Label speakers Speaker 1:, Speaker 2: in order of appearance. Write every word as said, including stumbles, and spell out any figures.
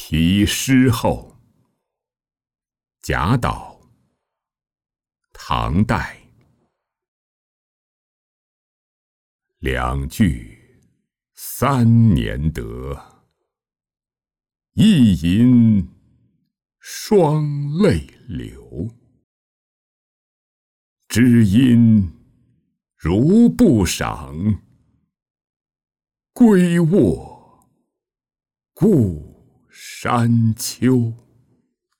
Speaker 1: 题诗后。贾岛，唐代。两句三年得，一吟双泪流。知音如不赏，归卧故山丘。